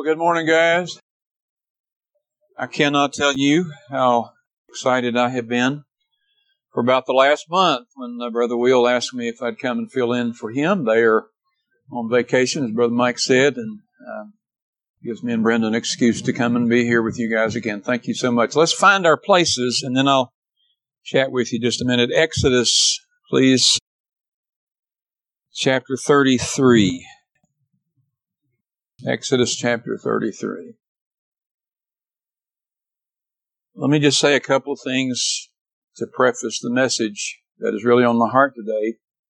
Well, good morning, guys. I cannot tell you how excited I have been for about the last month when Brother Will asked me if I'd come and fill in for him. They are on vacation, as Brother Mike said, and gives me and Brenda an excuse to come and be here with you guys again. Thank you so much. Let's find our places, and then I'll chat with you just a minute. Exodus, please. Chapter 33. Exodus chapter 33. Let me just say a couple of things to preface the message that is really on my heart today.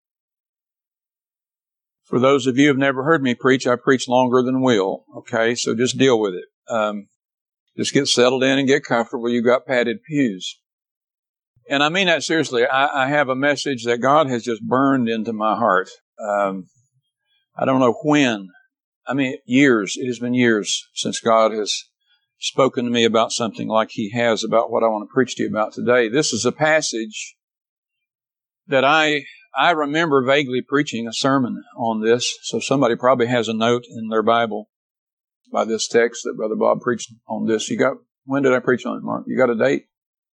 For those of you who have never heard me preach, I preach longer than Will, okay? So just deal with it. Just get settled in and get comfortable. You've got padded pews. And I mean that seriously. I have a message that God has just burned into my heart. I don't know when. I mean, years. It has been years since God has spoken to me about something like He has about what I want to preach to you about today. This is a passage that I remember vaguely preaching a sermon on this. So somebody probably has a note in their Bible by this text that Brother Bob preached on this. When did I preach on it, Mark? You got a date?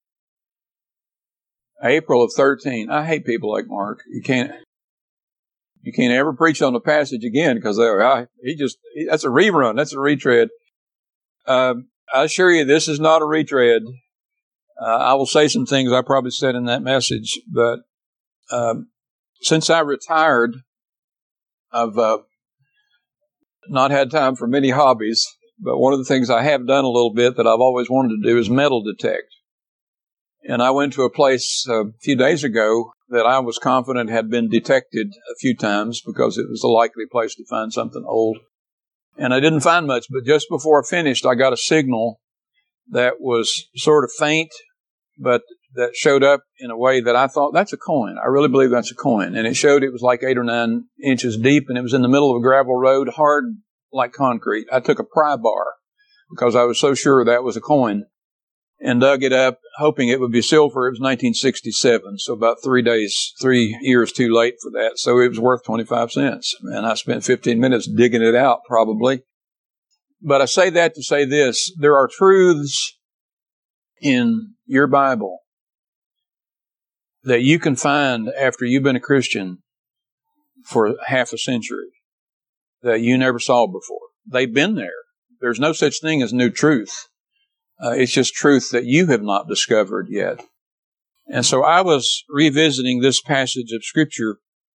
April of 13. I hate people like Mark. You can't ever preach on the passage again because that's a rerun. That's a retread. I assure you, this is not a retread. I will say some things I probably said in that message, but since I retired, I've not had time for many hobbies, but one of the things I have done a little bit that I've always wanted to do is metal detect. And I went to a place a few days ago that I was confident had been detected a few times because it was a likely place to find something old. And I didn't find much, but just before I finished, I got a signal that was sort of faint, but that showed up in a way that I thought, that's a coin. I really believe that's a coin. And it showed it was like 8 or 9 inches deep, and it was in the middle of a gravel road, hard like concrete. I took a pry bar because I was so sure that was a coin and dug it up, hoping it would be silver. It was 1967, so about 3 years too late for that. So it was worth 25 cents. And I spent 15 minutes digging it out, probably. But I say that to say this. There are truths in your Bible that you can find after you've been a Christian for half a century that you never saw before. They've been there. There's no such thing as new truth. It's just truth that you have not discovered yet. And so I was revisiting this passage of Scripture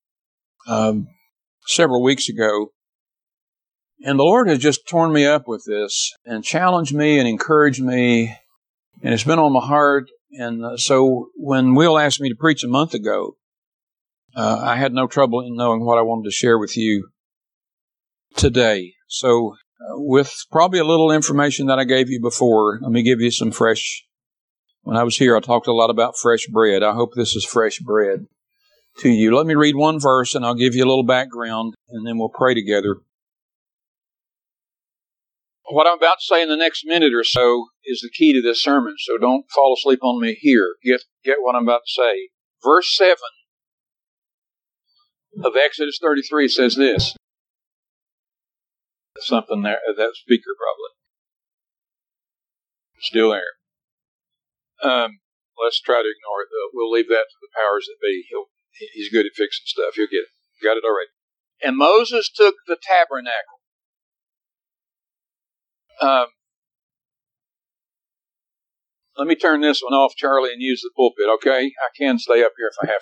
several weeks ago, and the Lord has just torn me up with this and challenged me and encouraged me, and it's been on my heart. And so when Will asked me to preach a month ago, I had no trouble in knowing what I wanted to share with you today. So with probably a little information that I gave you before, let me give you some fresh. When I was here, I talked a lot about fresh bread. I hope this is fresh bread to you. Let me read one verse, and I'll give you a little background, and then we'll pray together. What I'm about to say in the next minute or so is the key to this sermon, so don't fall asleep on me here. Get what I'm about to say. Verse 7 of Exodus 33 says this. Something there, that speaker probably. Still there. Let's try to ignore it, though. We'll leave that to the powers that be. He's good at fixing stuff. He'll get it. Got it already. And Moses took the tabernacle. Let me turn this one off, Charlie, and use the pulpit, okay? I can stay up here if I have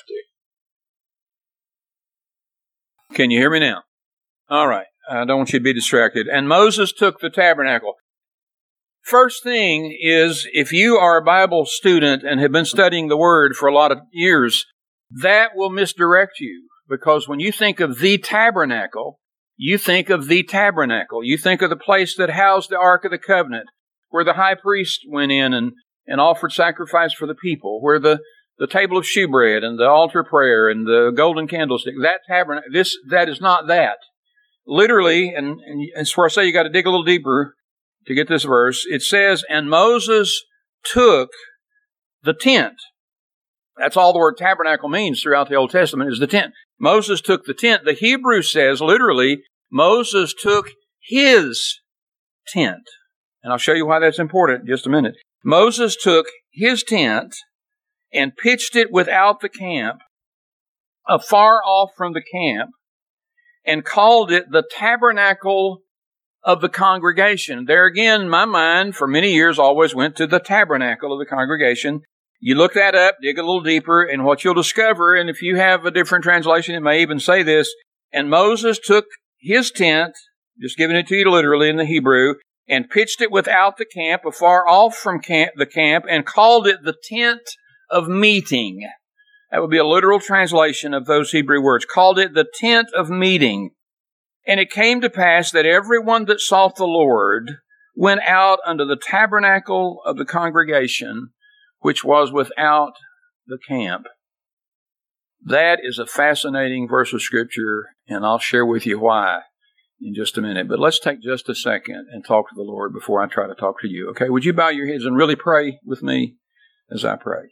to. Can you hear me now? All right. I don't want you to be distracted. And Moses took the tabernacle. First thing is, if you are a Bible student and have been studying the Word for a lot of years, that will misdirect you. Because when you think of the tabernacle, you think of the tabernacle. You think of the place that housed the Ark of the Covenant, where the high priest went in and offered sacrifice for the people, where the table of shewbread and the altar prayer and the golden candlestick, that tabernacle, that is not that. Literally, and it's where I say you got to dig a little deeper to get this verse. It says, and Moses took the tent. That's all the word tabernacle means throughout the Old Testament is the tent. Moses took the tent. The Hebrew says, literally, Moses took his tent. And I'll show you why that's important in just a minute. Moses took his tent and pitched it without the camp, afar off from the camp, and called it the tabernacle of the congregation. There again, my mind for many years always went to the tabernacle of the congregation. You look that up, dig a little deeper, and what you'll discover, and if you have a different translation, it may even say this, and Moses took his tent, just giving it to you literally in the Hebrew, and pitched it without the camp, afar off from the camp, and called it the tent of meeting. That would be a literal translation of those Hebrew words. Called it the tent of meeting. And it came to pass that everyone that sought the Lord went out unto the tabernacle of the congregation, which was without the camp. That is a fascinating verse of Scripture, and I'll share with you why in just a minute. But let's take just a second and talk to the Lord before I try to talk to you. Okay, would you bow your heads and really pray with me as I pray?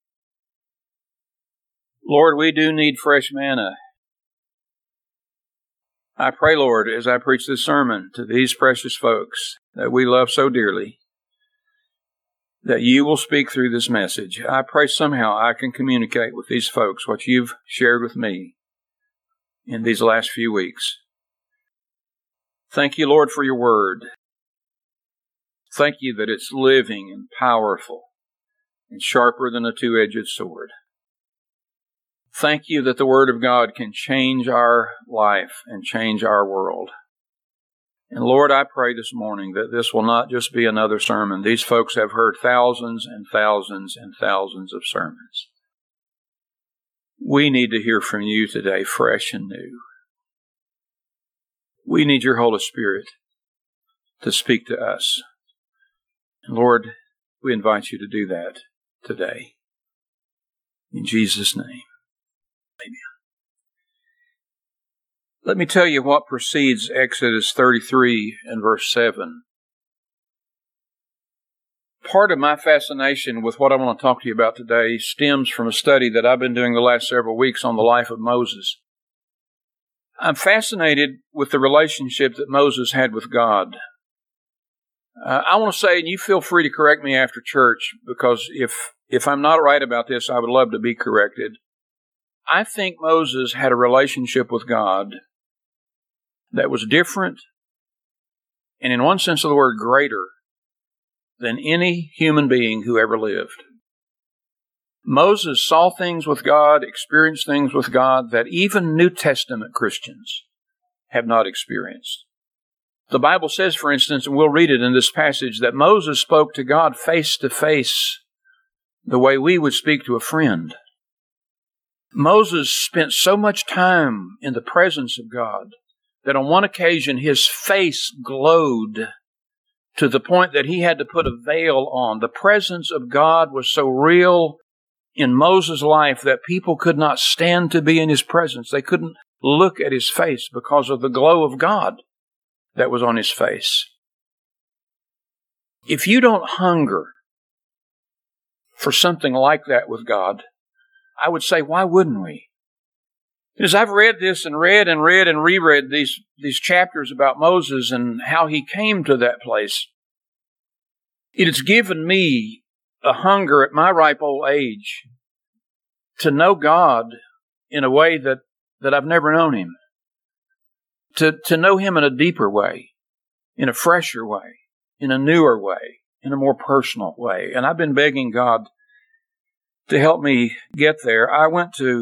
Lord, we do need fresh manna. I pray, Lord, as I preach this sermon to these precious folks that we love so dearly, that you will speak through this message. I pray somehow I can communicate with these folks what you've shared with me in these last few weeks. Thank you, Lord, for your word. Thank you that it's living and powerful and sharper than a two-edged sword. Thank you that the Word of God can change our life and change our world. And Lord, I pray this morning that this will not just be another sermon. These folks have heard thousands and thousands and thousands of sermons. We need to hear from you today, fresh and new. We need your Holy Spirit to speak to us. And Lord, we invite you to do that today. In Jesus' name. Amen. Let me tell you what precedes Exodus 33 and verse 7. Part of my fascination with what I want to talk to you about today stems from a study that I've been doing the last several weeks on the life of Moses. I'm fascinated with the relationship that Moses had with God. I want to say, and you feel free to correct me after church, because if I'm not right about this, I would love to be corrected. I think Moses had a relationship with God that was different, and in one sense of the word, greater than any human being who ever lived. Moses saw things with God, experienced things with God that even New Testament Christians have not experienced. The Bible says, for instance, and we'll read it in this passage, that Moses spoke to God face to face the way we would speak to a friend. Moses spent so much time in the presence of God that on one occasion his face glowed to the point that he had to put a veil on. The presence of God was so real in Moses' life that people could not stand to be in his presence. They couldn't look at his face because of the glow of God that was on his face. If you don't hunger for something like that with God, I would say, why wouldn't we? As I've read this and read and reread these chapters about Moses and how he came to that place, it has given me a hunger at my ripe old age to know God in a way that I've never known Him. To know Him in a deeper way, in a fresher way, in a newer way, in a more personal way. And I've been begging God to help me get there. I went to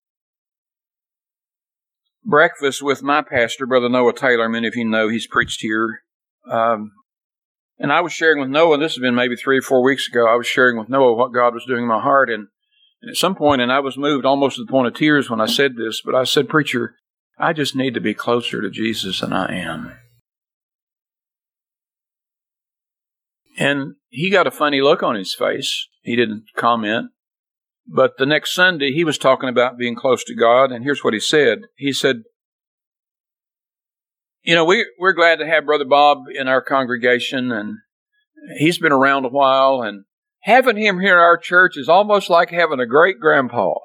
breakfast with my pastor, Brother Noah Taylor. Many of you know he's preached here. And I was sharing with Noah, this has been maybe 3 or 4 weeks ago, I was sharing with Noah what God was doing in my heart. And at some point, and I was moved almost to the point of tears when I said this, but I said, Preacher, I just need to be closer to Jesus than I am. And he got a funny look on his face. He didn't comment. But the next Sunday, he was talking about being close to God, and here's what he said. He said, you know, we're glad to have Brother Bob in our congregation, and he's been around a while, and having him here in our church is almost like having a great-grandpa.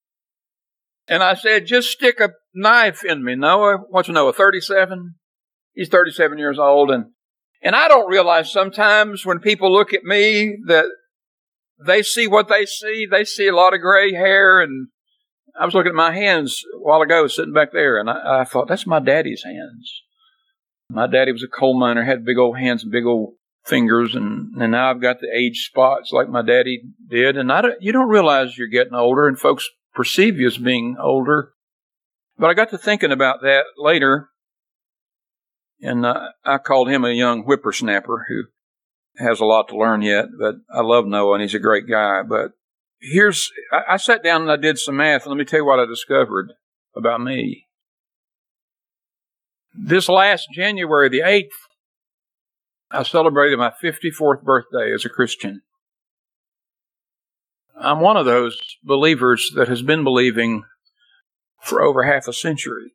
And I said, just stick a knife in me, Noah. What's Noah, 37? He's 37 years old. And I don't realize sometimes when people look at me that they see what they see. They see a lot of gray hair. And I was looking at my hands a while ago, sitting back there, and I thought, that's my daddy's hands. My daddy was a coal miner, had big old hands and big old fingers, and now I've got the age spots like my daddy did. And you don't realize you're getting older, and folks perceive you as being older. But I got to thinking about that later, and I called him a young whippersnapper who has a lot to learn yet. But I love Noah, and he's a great guy. But I sat down and I did some math, and let me tell you what I discovered about me. This last January the 8th, I celebrated my 54th birthday as a Christian. I'm one of those believers that has been believing for over half a century.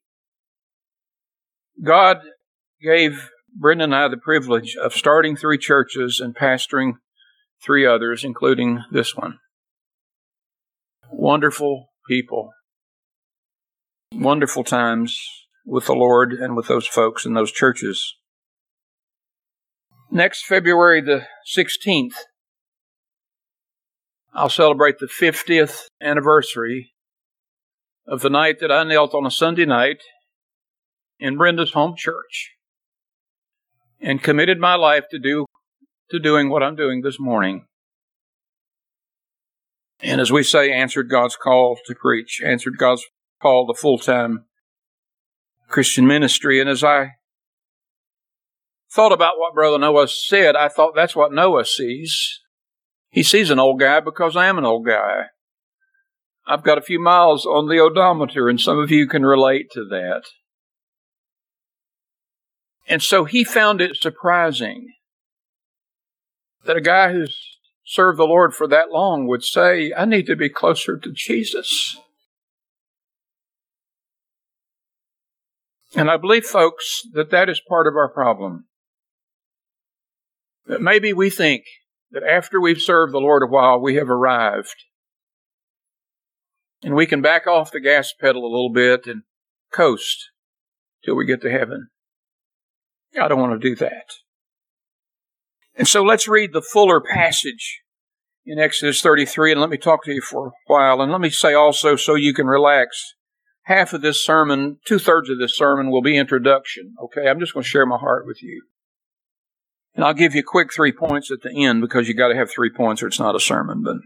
God gave Brenda and I the privilege of starting 3 churches and pastoring 3 others, including this one. Wonderful people. Wonderful times with the Lord and with those folks in those churches. Next February the 16th, I'll celebrate the 50th anniversary of the night that I knelt on a Sunday night in Brenda's home church and committed my life to doing what I'm doing this morning. And as we say, answered God's call to preach, answered God's call to full-time Christian ministry. And as I thought about what Brother Noah said, I thought that's what Noah sees. He sees an old guy because I am an old guy. I've got a few miles on the odometer, and some of you can relate to that. And so he found it surprising that a guy who's served the Lord for that long would say, I need to be closer to Jesus. And I believe, folks, that is part of our problem. That maybe we think that after we've served the Lord a while, we have arrived. And we can back off the gas pedal a little bit and coast till we get to heaven. I don't want to do that. And so let's read the fuller passage in Exodus 33, and let me talk to you for a while. And let me say also, so you can relax, half of this sermon, 2/3 of this sermon will be introduction. Okay, I'm just going to share my heart with you. And I'll give you quick 3 points at the end, because you got to have 3 points or it's not a sermon. But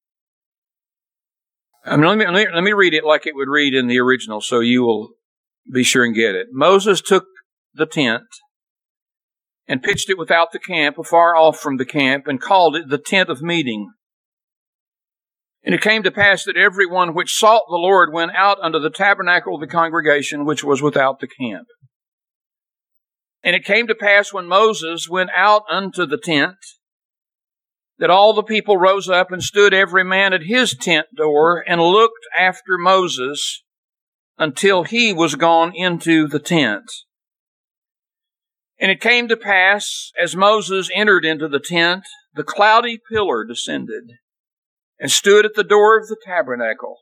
let me read it like it would read in the original, so you will be sure and get it. Moses took the tent and pitched it without the camp, afar off from the camp, and called it the tent of meeting. And it came to pass that every one which sought the Lord went out unto the tabernacle of the congregation, which was without the camp. And it came to pass when Moses went out unto the tent, that all the people rose up and stood every man at his tent door, and looked after Moses until he was gone into the tent. And it came to pass, as Moses entered into the tent, the cloudy pillar descended and stood at the door of the tabernacle.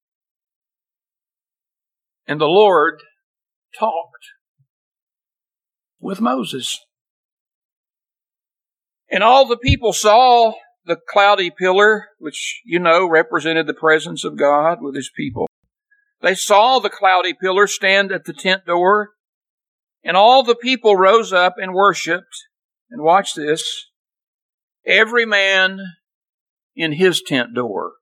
And the Lord talked with Moses. And all the people saw the cloudy pillar, which, you know, represented the presence of God with His people. They saw the cloudy pillar stand at the tent door. And all the people rose up and worshiped. And watch this. Every man in his tent door.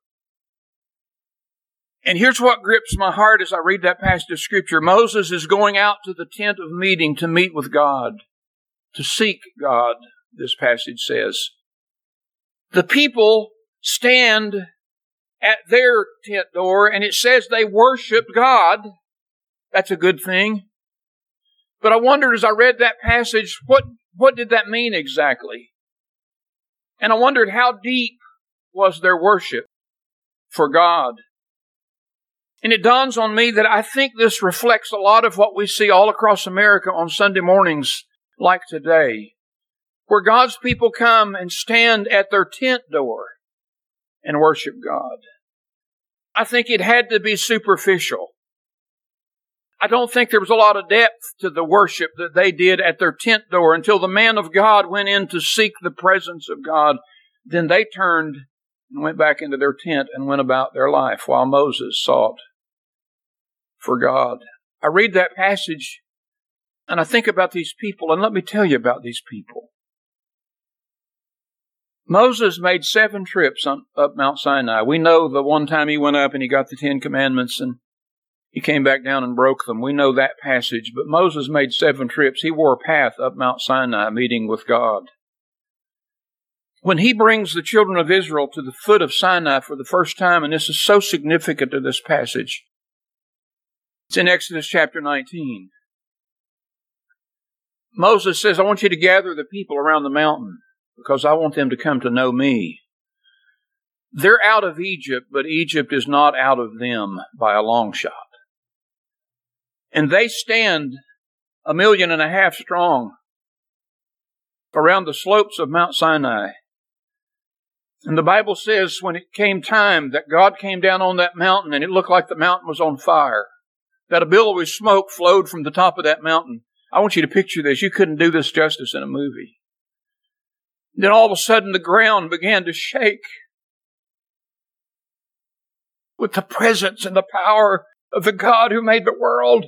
And here's what grips my heart as I read that passage of Scripture. Moses is going out to the tent of meeting to meet with God, to seek God, this passage says. The people stand at their tent door, and it says they worshiped God. That's a good thing. But I wondered as I read that passage, what did that mean exactly? And I wondered how deep was their worship for God. And it dawns on me that I think this reflects a lot of what we see all across America on Sunday mornings like today, where God's people come and stand at their tent door and worship God. I think it had to be superficial. I don't think there was a lot of depth to the worship that they did at their tent door until the man of God went in to seek the presence of God. Then they turned and went back into their tent and went about their life while Moses sought for God. I read that passage and I think about these people, and let me tell you about these people. Moses made 7 trips up Mount Sinai. We know the one time he went up and he got the 10 commandments and he came back down and broke them. We know that passage. But Moses made 7 trips. He wore a path up Mount Sinai, meeting with God. When he brings the children of Israel to the foot of Sinai for the first time, and this is so significant to this passage, it's in Exodus chapter 19. Moses says, I want you to gather the people around the mountain because I want them to come to know me. They're out of Egypt, but Egypt is not out of them by a long shot. And they stand 1.5 million strong around the slopes of Mount Sinai. And the Bible says when it came time that God came down on that mountain and it looked like the mountain was on fire, that a billowy smoke flowed from the top of that mountain. I want you to picture this. You couldn't do this justice in a movie. Then all of a sudden the ground began to shake with the presence and the power of the God who made the world.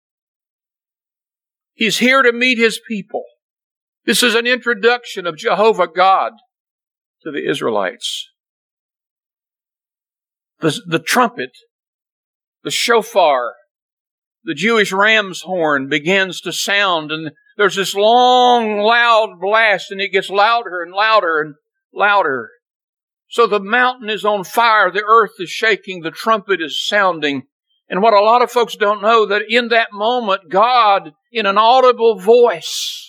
He's here to meet His people. This is an introduction of Jehovah God to the Israelites. The trumpet, the shofar, the Jewish ram's horn begins to sound, and there's this long, loud blast, and it gets louder and louder and louder. So the mountain is on fire, the earth is shaking, the trumpet is sounding. And what a lot of folks don't know, that in that moment, God, in an audible voice,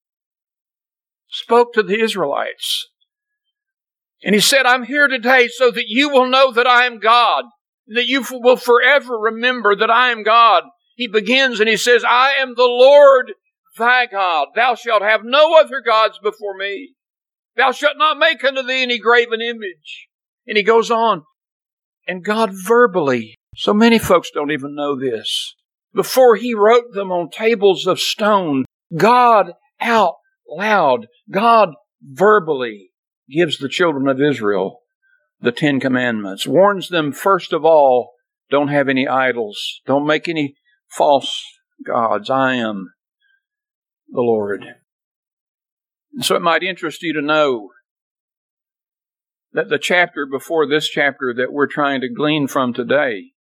spoke to the Israelites. And He said, I'm here today so that you will know that I am God, that you will forever remember that I am God. He begins and He says, I am the Lord thy God. Thou shalt have no other gods before me. Thou shalt not make unto thee any graven image. And He goes on. And God verbally, so many folks don't even know this, before He wrote them on tables of stone, God out loud, God verbally gives the children of Israel the 10 commandments, warns them first of all, don't have any idols, don't make any false gods. I am the Lord. And so it might interest you to know that the chapter before this chapter that we're trying to glean from today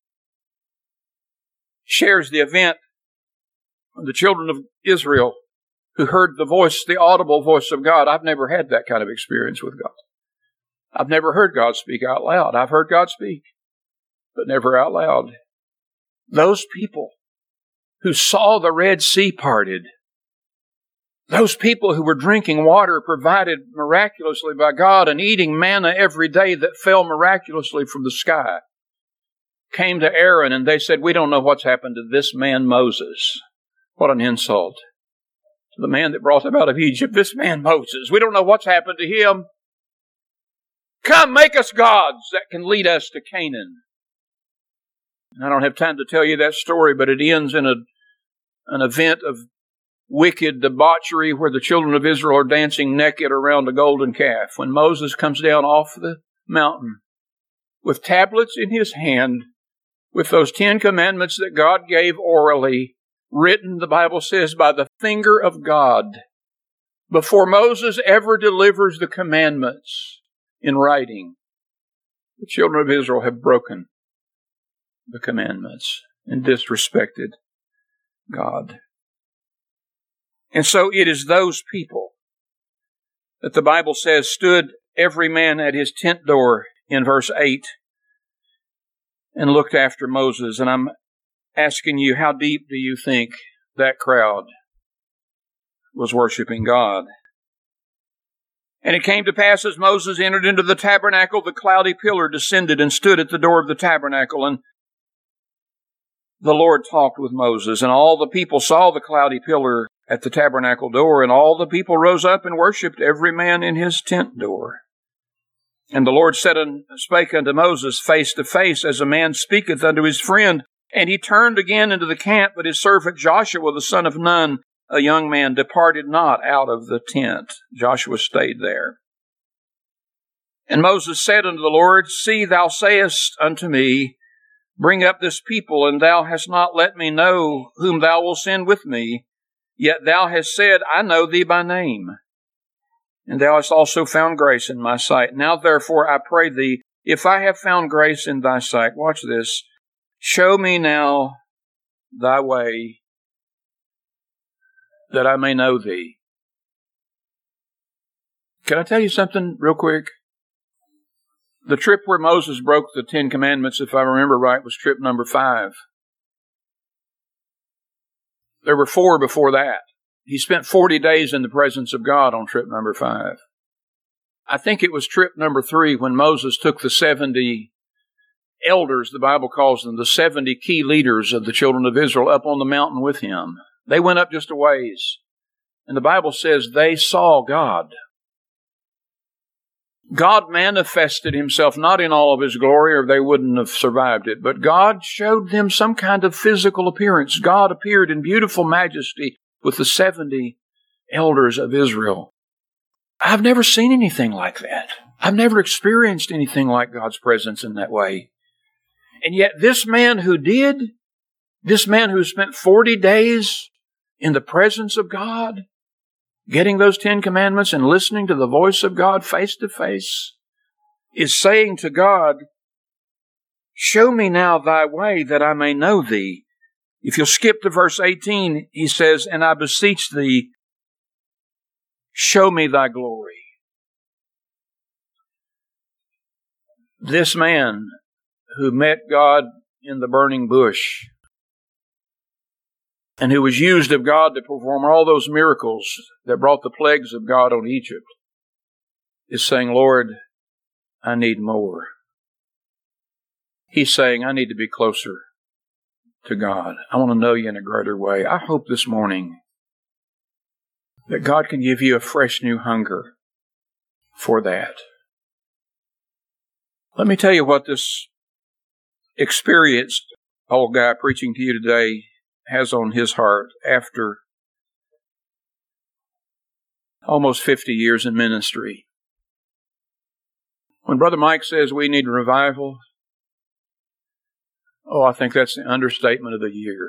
shares the event of the children of Israel who heard the voice, the audible voice of God. I've never had that kind of experience with God. I've never heard God speak out loud. I've heard God speak, but never out loud. Those people who saw the Red Sea parted, those people who were drinking water provided miraculously by God and eating manna every day that fell miraculously from the sky, came to Aaron and they said, we don't know what's happened to this man Moses. What an insult to the man that brought them out of Egypt. This man Moses, we don't know what's happened to him. Come, make us gods that can lead us to Canaan. I don't have time to tell you that story, but it ends in an event of wicked debauchery where the children of Israel are dancing naked around a golden calf. When Moses comes down off the mountain with tablets in his hand, with those 10 commandments that God gave orally, written, the Bible says, by the finger of God. Before Moses ever delivers the commandments in writing, the children of Israel have broken the commandments and disrespected God. And so it is those people that the Bible says stood every man at his tent door in verse 8 and looked after Moses. And I'm asking you, how deep do you think that crowd was worshiping God? And it came to pass as Moses entered into the tabernacle, the cloudy pillar descended and stood at the door of the tabernacle. And the Lord talked with Moses, and all the people saw the cloudy pillar at the tabernacle door, and all the people rose up and worshipped, every man in his tent door. And the Lord said and spake unto Moses face to face, as a man speaketh unto his friend, And he turned again into the camp, but his servant Joshua, the son of Nun, a young man, departed not out of the tent. Joshua stayed there. And Moses said unto the Lord, See, thou sayest unto me, Bring up this people, and thou hast not let me know whom thou wilt send with me. Yet thou hast said, I know thee by name. And thou hast also found grace in my sight. Now therefore I pray thee, if I have found grace in thy sight, watch this, show me now thy way, that I may know thee. Can I tell you something real quick? The trip where Moses broke the 10 Commandments, if I remember right, was trip number 5. There were 4 before that. He spent 40 days in the presence of God on trip number 5. I think it was trip number 3 when Moses took the 70 elders, the Bible calls them, the 70 key leaders of the children of Israel, up on the mountain with him. They went up just a ways. And the Bible says they saw God. God manifested himself not in all of his glory, or they wouldn't have survived it, but God showed them some kind of physical appearance. God appeared in beautiful majesty with the 70 elders of Israel. I've never seen anything like that. I've never experienced anything like God's presence in that way. And yet this man who did, this man who spent 40 days in the presence of God, getting those 10 Commandments and listening to the voice of God face to face, is saying to God, show me now thy way that I may know thee. If you'll skip to verse 18, he says, and I beseech thee, show me thy glory. This man who met God in the burning bush and who was used of God to perform all those miracles that brought the plagues of God on Egypt, is saying, Lord, I need more. He's saying, I need to be closer to God. I want to know you in a greater way. I hope this morning that God can give you a fresh new hunger for that. Let me tell you what this experienced old guy preaching to you today has on his heart after almost 50 years in ministry. When Brother Mike says we need revival, I think that's the understatement of the year.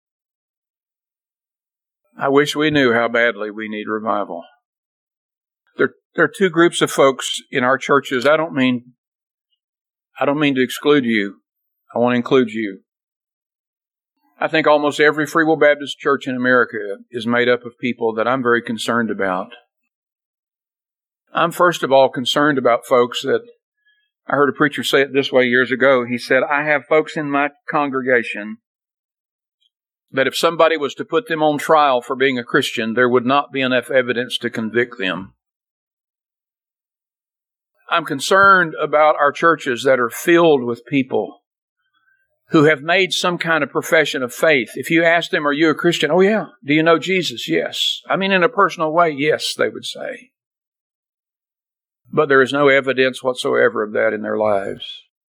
I wish we knew how badly we need revival. There are 2 groups of folks in our churches. I don't mean to exclude you. I want to include you. I think almost every Free Will Baptist church in America is made up of people that I'm very concerned about. I'm first of all concerned about folks that, I heard a preacher say it this way years ago. He said, I have folks in my congregation that if somebody was to put them on trial for being a Christian, there would not be enough evidence to convict them. I'm concerned about our churches that are filled with people who have made some kind of profession of faith. If you ask them, are you a Christian? Oh yeah. Do you know Jesus? Yes. I mean, in a personal way, yes, they would say. But there is no evidence whatsoever of that in their lives.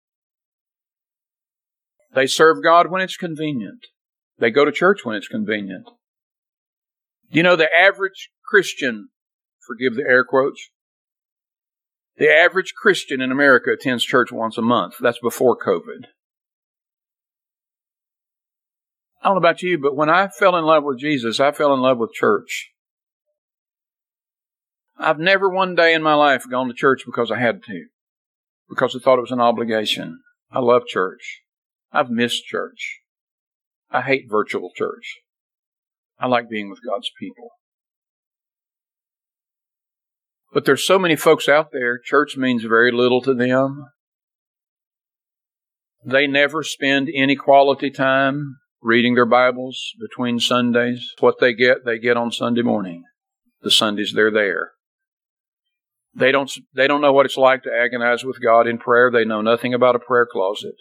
They serve God when it's convenient. They go to church when it's convenient. Do you know the average Christian, forgive the air quotes, the average Christian in America attends church once a month. That's before COVID. I don't know about you, but when I fell in love with Jesus, I fell in love with church. I've never one day in my life gone to church because I had to, because I thought it was an obligation. I love church. I've missed church. I hate virtual church. I like being with God's people. But there's so many folks out there, church means very little to them. They never spend any quality time reading their Bibles between Sundays. What they get on Sunday morning. The Sundays they're there. They don't know what it's like to agonize with God in prayer. They know nothing about a prayer closet.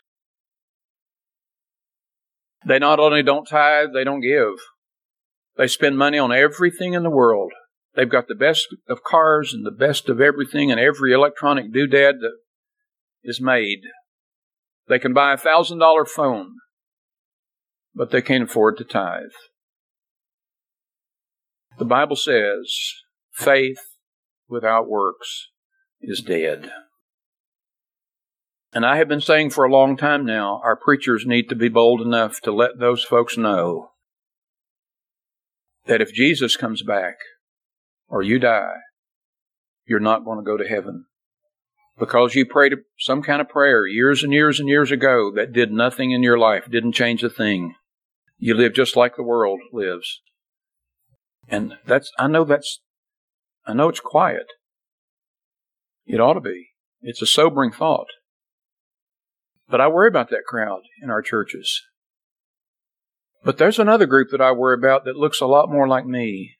They not only don't tithe, they don't give. They spend money on everything in the world. They've got the best of cars and the best of everything and every electronic doodad that is made. They can buy a $1,000 phone. but they can't afford to tithe. The Bible says faith without works is dead. And I have been saying for a long time now, our preachers need to be bold enough to let those folks know that if Jesus comes back or you die, you're not going to go to heaven. Because you prayed some kind of prayer years and years and years ago that did nothing in your life, didn't change a thing. You live just like the world lives. And I know it's quiet. It ought to be. It's a sobering thought. But I worry about that crowd in our churches. But there's another group that I worry about that looks a lot more like me.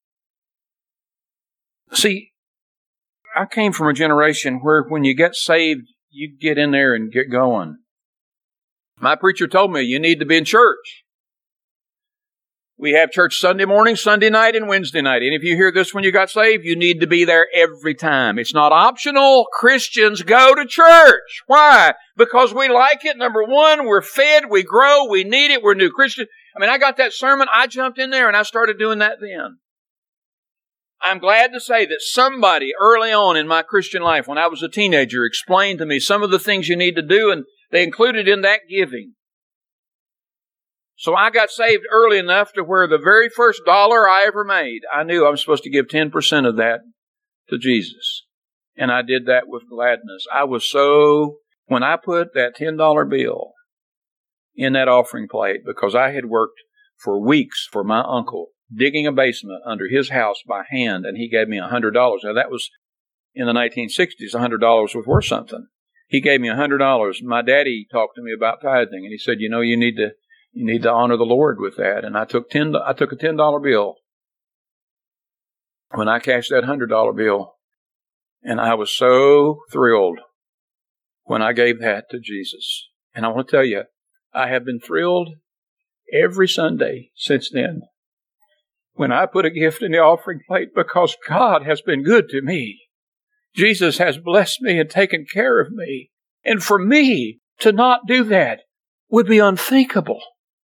See, I came from a generation where when you get saved, you get in there and get going. My preacher told me you need to be in church. We have church Sunday morning, Sunday night, and Wednesday night. And if you hear this when you got saved, you need to be there every time. It's not optional. Christians go to church. Why? Because we like it. Number one, we're fed, we grow, we need it, we're new Christians. I got that sermon, I jumped in there and I started doing that then. I'm glad to say that somebody early on in my Christian life, when I was a teenager, explained to me some of the things you need to do, and they included in that giving. So I got saved early enough to where the very first dollar I ever made, I knew I was supposed to give 10% of that to Jesus. And I did that with gladness. When I put that $10 bill in that offering plate, because I had worked for weeks for my uncle, digging a basement under his house by hand, and he gave me $100. Now that was in the 1960s, $100 was worth something. He gave me $100. My daddy talked to me about tithing, and he said, you need to honor the Lord with that. And I took a $10 bill when I cashed that $100 bill, and I was so thrilled when I gave that to Jesus. And I want to tell you, I have been thrilled every Sunday since then when I put a gift in the offering plate, because God has been good to me. Jesus has blessed me and taken care of me. And for me to not do that would be unthinkable.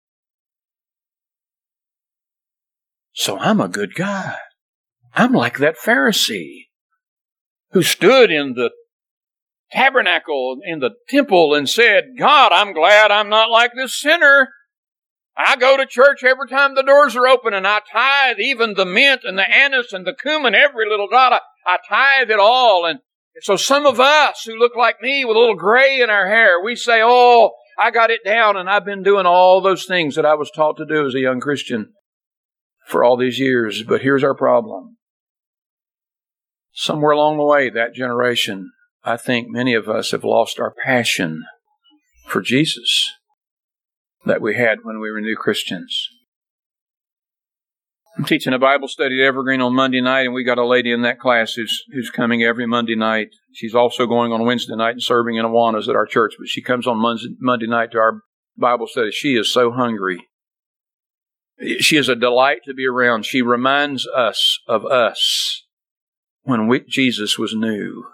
So I'm a good guy. I'm like that Pharisee who stood in the tabernacle in the temple and said, God, I'm glad I'm not like this sinner. I go to church every time the doors are open, and I tithe even the mint and the anise and the cumin, every little dot. I tithe it all. And so some of us who look like me with a little gray in our hair, we say, oh, I got it down, and I've been doing all those things that I was taught to do as a young Christian for all these years. But here's our problem. Somewhere along the way, that generation, I think many of us have lost our passion for Jesus that we had when we were new Christians. I'm teaching a Bible study at Evergreen on Monday night, and we got a lady in that class who's coming every Monday night. She's also going on Wednesday night and serving in Awanas at our church, but she comes on Monday night to our Bible study. She is so hungry. She is a delight to be around. She reminds us of us when Jesus was new.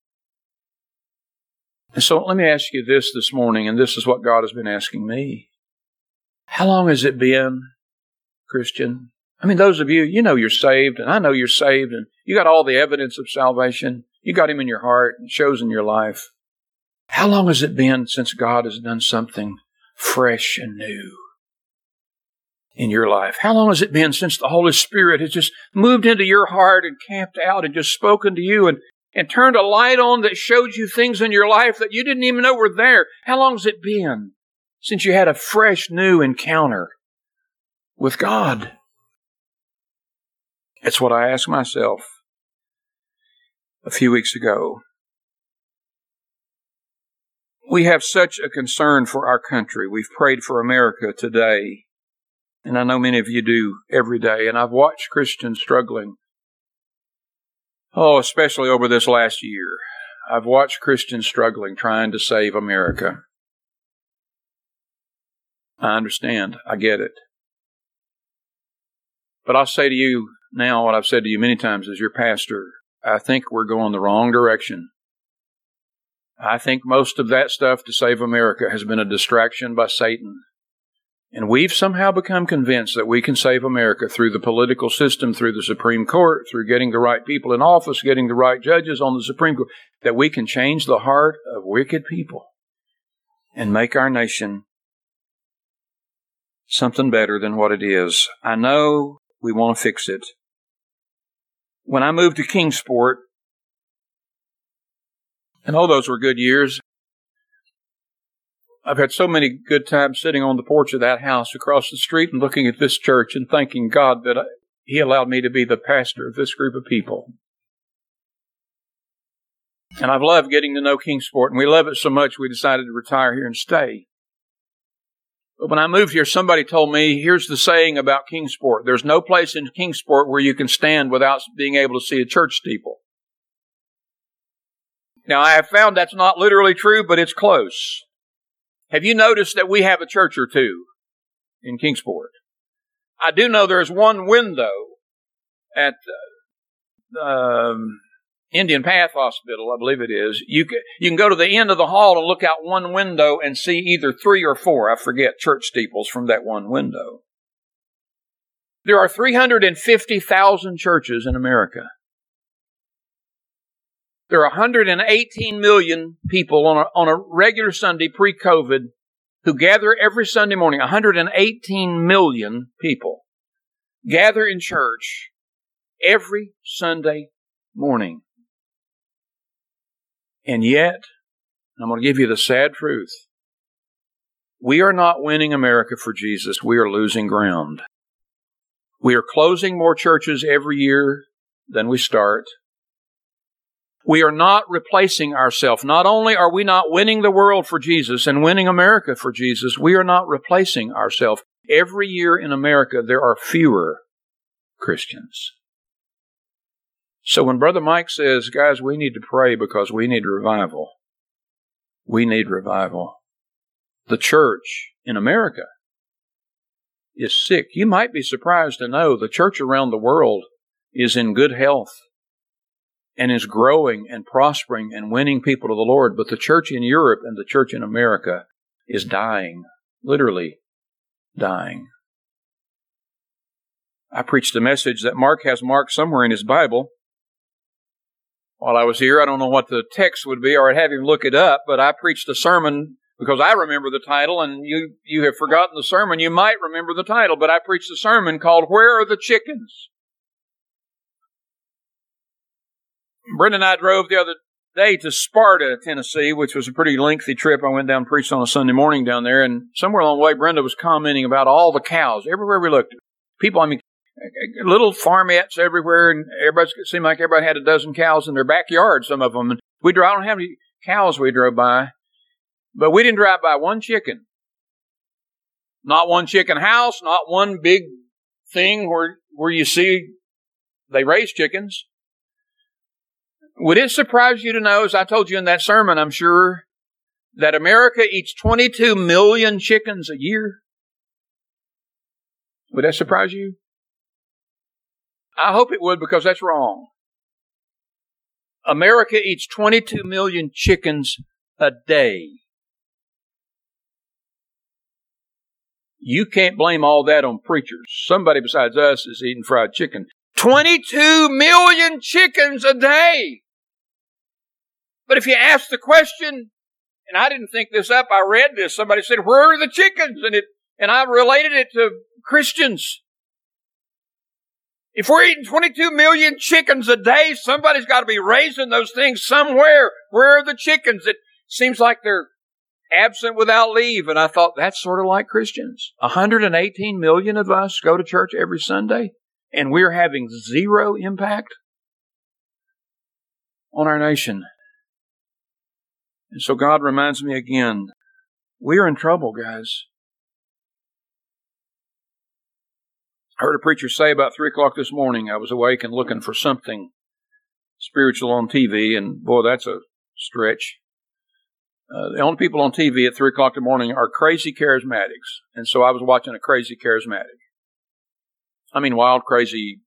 And so let me ask you this morning, and this is what God has been asking me. How long has it been, Christian? Those of you, you're saved, and I know you're saved, and you got all the evidence of salvation. You got Him in your heart, and it shows in your life. How long has it been since God has done something fresh and new in your life? How long has it been since the Holy Spirit has just moved into your heart and camped out and just spoken to you and turned a light on that showed you things in your life that you didn't even know were there? How long has it been since you had a fresh, new encounter with God? It's what I asked myself a few weeks ago. We have such a concern for our country. We've prayed for America today, and I know many of you do every day, and I've watched Christians struggling. Oh, especially over this last year. I've watched Christians struggling, trying to save America. I understand. I get it. But I'll say to you now what I've said to you many times as your pastor. I think we're going the wrong direction. I think most of that stuff to save America has been a distraction by Satan. And we've somehow become convinced that we can save America through the political system, through the Supreme Court, through getting the right people in office, getting the right judges on the Supreme Court, that we can change the heart of wicked people and make our nation something better than what it is. I know we want to fix it. When I moved to Kingsport, and all those were good years, I've had so many good times sitting on the porch of that house across the street and looking at this church and thanking God that He allowed me to be the pastor of this group of people. And I've loved getting to know Kingsport, and we love it so much we decided to retire here and stay. But when I moved here, somebody told me, here's the saying about Kingsport. There's no place in Kingsport where you can stand without being able to see a church steeple. Now, I have found that's not literally true, but it's close. Have you noticed that we have a church or two in Kingsport? I do know there's one window at Indian Path Hospital, I believe it is. You can go to the end of the hall and look out one window and see either 3 or 4, I forget, church steeples from that one window. There are 350,000 churches in America. There are 118 million people on a regular Sunday pre-COVID who gather every Sunday morning. 118 million people gather in church every Sunday morning. And yet, I'm going to give you the sad truth. We are not winning America for Jesus. We are losing ground. We are closing more churches every year than we start. We are not replacing ourselves. Not only are we not winning the world for Jesus and winning America for Jesus, we are not replacing ourselves. Every year in America, there are fewer Christians. So when Brother Mike says, guys, we need to pray because we need revival, we need revival. The church in America is sick. You might be surprised to know the church around the world is in good health and is growing and prospering and winning people to the Lord. But the church in Europe and the church in America is dying, literally dying. I preached a message that Mark has marked somewhere in his Bible. While I was here, I don't know what the text would be, or I'd have him look it up, but I preached a sermon because I remember the title, and you have forgotten the sermon. You might remember the title, but I preached a sermon called, Where Are the Chickens? Brenda and I drove the other day to Sparta, Tennessee, which was a pretty lengthy trip. I went down and preached on a Sunday morning down there, and somewhere along the way, Brenda was commenting about all the cows. Everywhere we looked, people, little farmettes everywhere, and it seemed like everybody had a dozen cows in their backyard, some of them. And I don't have any cows we drove by, but we didn't drive by one chicken. Not one chicken house, not one big thing where you see they raise chickens. Would it surprise you to know, as I told you in that sermon, I'm sure, that America eats 22 million chickens a year? Would that surprise you? I hope it would, because that's wrong. America eats 22 million chickens a day. You can't blame all that on preachers. Somebody besides us is eating fried chicken. 22 million chickens a day! But if you ask the question, and I didn't think this up, I read this, somebody said, where are the chickens? And I related it to Christians. If we're eating 22 million chickens a day, somebody's got to be raising those things somewhere. Where are the chickens? It seems like they're absent without leave. And I thought, that's sort of like Christians. 118 million of us go to church every Sunday, and we're having zero impact on our nation. And so God reminds me again, we're in trouble, guys. I heard a preacher say about 3 o'clock this morning, I was awake and looking for something spiritual on TV, and boy, that's a stretch. The only people on TV at 3 o'clock in the morning are crazy charismatics. And so I was watching a crazy charismatic. Wild, crazy,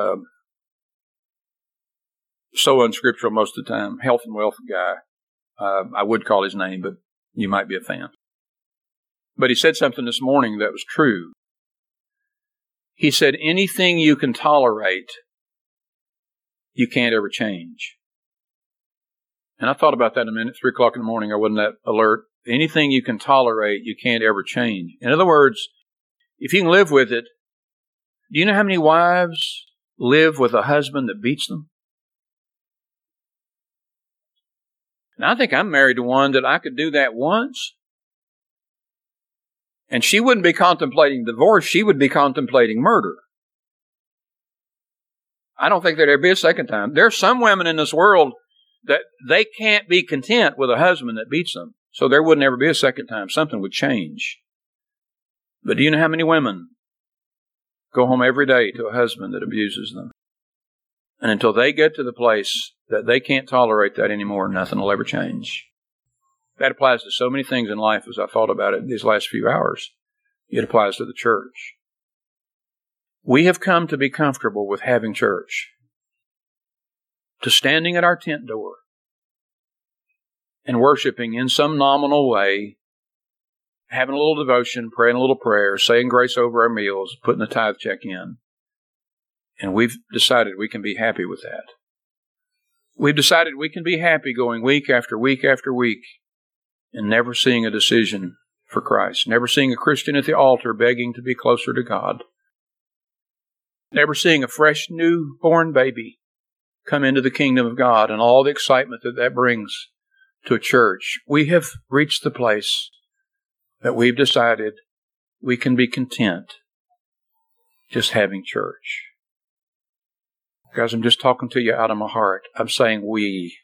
so unscriptural most of the time, health and wealth guy. I would call his name, but you might be a fan. But he said something this morning that was true. He said, anything you can tolerate, you can't ever change. And I thought about that in a minute. 3 o'clock in the morning, I wasn't that alert. Anything you can tolerate, you can't ever change. In other words, if you can live with it, do you know how many wives live with a husband that beats them? And I think I'm married to one that I could do that once, and she wouldn't be contemplating divorce. She would be contemplating murder. I don't think there'd ever be a second time. There are some women in this world that they can't be content with a husband that beats them. So there wouldn't ever be a second time. Something would change. But do you know how many women go home every day to a husband that abuses them? And until they get to the place that they can't tolerate that anymore, nothing will ever change. That applies to so many things in life as I thought about it these last few hours. It applies to the church. We have come to be comfortable with having church, to standing at our tent door and worshiping in some nominal way, having a little devotion, praying a little prayer, saying grace over our meals, putting the tithe check in. And we've decided we can be happy with that. We've decided we can be happy going week after week after week and never seeing a decision for Christ, never seeing a Christian at the altar begging to be closer to God, never seeing a fresh newborn baby come into the kingdom of God and all the excitement that that brings to a church. We have reached the place that we've decided we can be content just having church. Guys, I'm just talking to you out of my heart. I'm saying we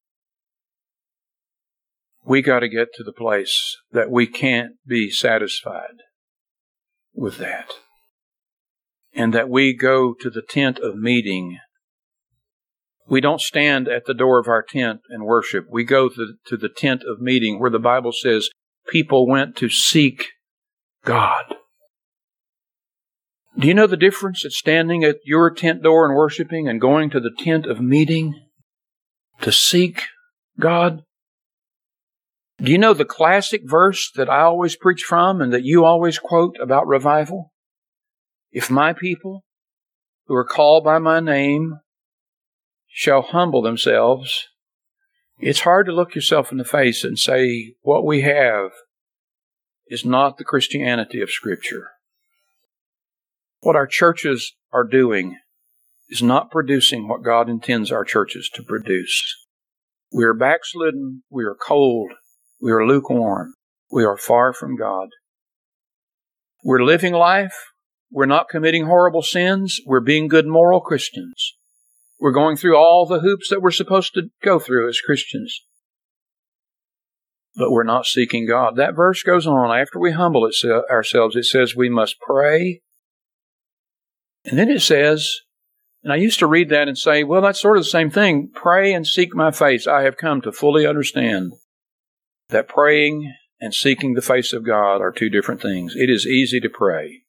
got to get to the place that we can't be satisfied with that. And that we go to the tent of meeting. We don't stand at the door of our tent and worship. We go to the tent of meeting where the Bible says people went to seek God. Do you know the difference at standing at your tent door and worshiping and going to the tent of meeting to seek God? Do you know the classic verse that I always preach from and that you always quote about revival? If my people who are called by my name shall humble themselves. It's hard to look yourself in the face and say what we have is not the Christianity of Scripture. What our churches are doing is not producing what God intends our churches to produce. We are backslidden, we are cold, we are lukewarm, we are far from God. We're living life, we're not committing horrible sins, we're being good moral Christians. We're going through all the hoops that we're supposed to go through as Christians. But we're not seeking God. That verse goes on. After we humble ourselves, it says we must pray. And then it says, and I used to read that and say, well, that's sort of the same thing. Pray and seek my face. I have come to fully understand that praying and seeking the face of God are two different things. It is easy to pray.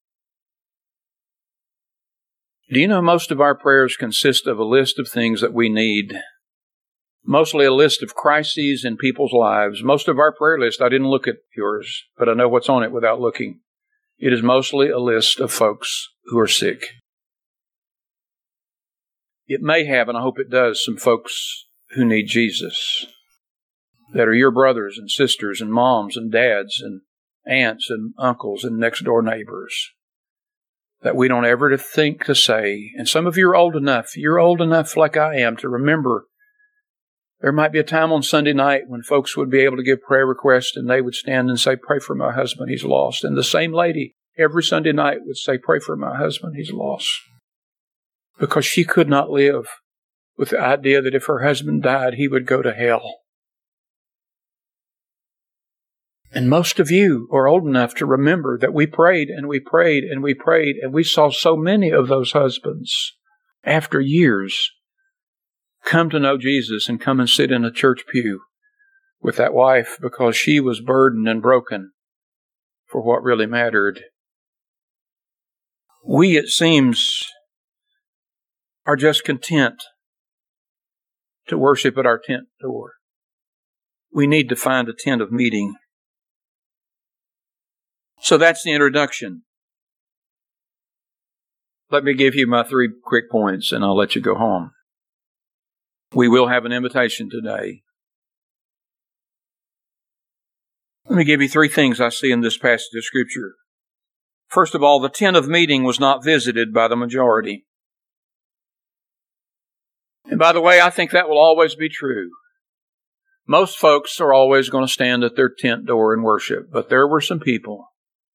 Do you know most of our prayers consist of a list of things that we need? Mostly a list of crises in people's lives. Most of our prayer list, I didn't look at yours, but I know what's on it without looking. It is mostly a list of folks who are sick. It may have, and I hope it does, some folks who need Jesus, that are your brothers and sisters and moms and dads and aunts and uncles and next door neighbors, that we don't ever think to say, and some of you are old enough like I am to remember there might be a time on Sunday night when folks would be able to give prayer requests and they would stand and say, pray for my husband, he's lost. And the same lady every Sunday night would say, pray for my husband, he's lost. Because she could not live with the idea that if her husband died, he would go to hell. And most of you are old enough to remember that we prayed and we prayed and we prayed, and we saw so many of those husbands, after years, come to know Jesus and come and sit in a church pew with that wife because she was burdened and broken for what really mattered. We, it seems, are just content to worship at our tent door. We need to find a tent of meeting. So that's the introduction. Let me give you my 3 quick points and I'll let you go home. We will have an invitation today. Let me give you 3 things I see in this passage of Scripture. First of all, the tent of meeting was not visited by the majority. And by the way, I think that will always be true. Most folks are always going to stand at their tent door and worship, but there were some people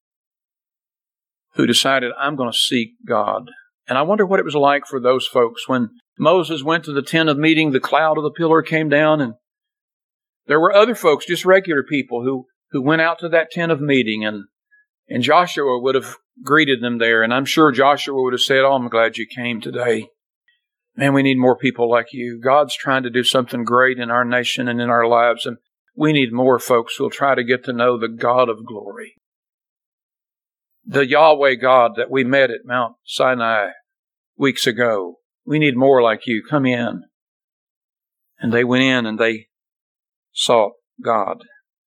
who decided, I'm going to seek God. And I wonder what it was like for those folks when Moses went to the tent of meeting, the cloud of the pillar came down, and there were other folks, just regular people, who went out to that tent of meeting, and Joshua would have greeted them there, and I'm sure Joshua would have said, oh, I'm glad you came today. Man, we need more people like you. God's trying to do something great in our nation and in our lives, and we need more folks who'll try to get to know the God of glory. The Yahweh God that we met at Mount Sinai weeks ago. We need more like you. Come in. And they went in and they sought God.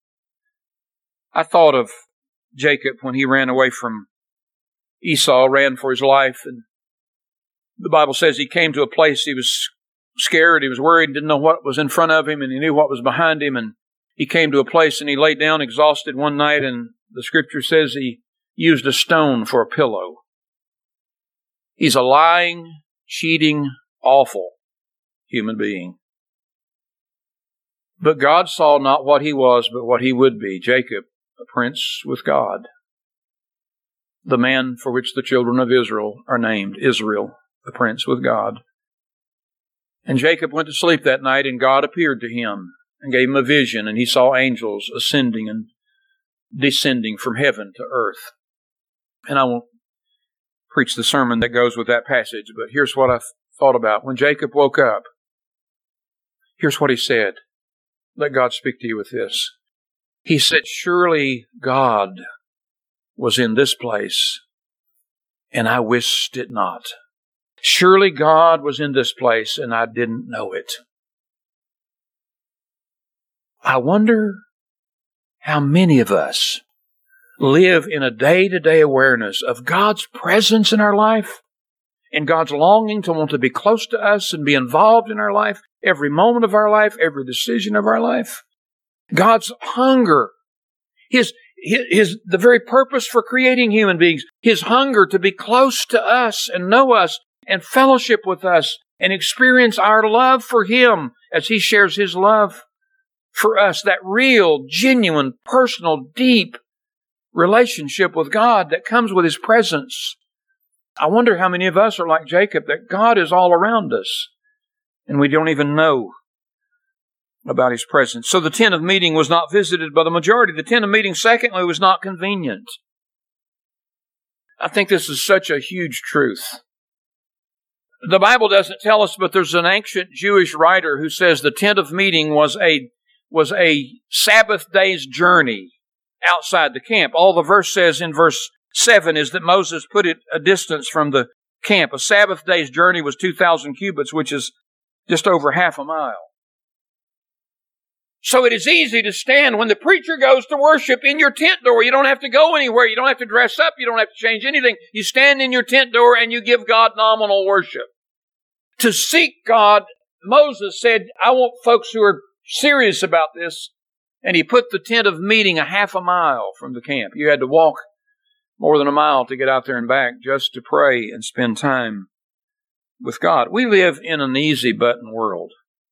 I thought of Jacob when he ran away from Esau, ran for his life, and the Bible says he came to a place he was scared, he was worried, didn't know what was in front of him, and he knew what was behind him, and he came to a place and he lay down exhausted one night, and the Scripture says he used a stone for a pillow. He's a lying, cheating, awful human being. But God saw not what he was, but what he would be. Jacob, a prince with God. The man for which the children of Israel are named, Israel, the prince with God. And Jacob went to sleep that night, and God appeared to him and gave him a vision, and he saw angels ascending and descending from heaven to earth. And I won't preach the sermon that goes with that passage, but here's what I thought about. When Jacob woke up, here's what he said. Let God speak to you with this. He said, surely God was in this place, and I wist it not. Surely God was in this place, and I didn't know it. I wonder how many of us live in a day-to-day awareness of God's presence in our life and God's longing to want to be close to us and be involved in our life, every moment of our life, every decision of our life. God's hunger, the very purpose for creating human beings, His hunger to be close to us and know us and fellowship with us and experience our love for Him as He shares His love for us, that real, genuine, personal, deep relationship with God that comes with His presence. I wonder how many of us are like Jacob, that God is all around us and we don't even know about His presence. So the tent of meeting was not visited by the majority. The tent of meeting, secondly, was not convenient. I think this is such a huge truth. The Bible doesn't tell us, but there's an ancient Jewish writer who says the tent of meeting was a Sabbath day's journey outside the camp. All the verse says in verse 7 is that Moses put it a distance from the camp. A Sabbath day's journey was 2,000 cubits, which is just over half a mile. So it is easy to stand when the preacher goes to worship in your tent door. You don't have to go anywhere. You don't have to dress up. You don't have to change anything. You stand in your tent door and you give God nominal worship. To seek God, Moses said, I want folks who are serious about this. And he put the tent of meeting a half a mile from the camp. You had to walk more than a mile to get out there and back just to pray and spend time with God. We live in an easy button world.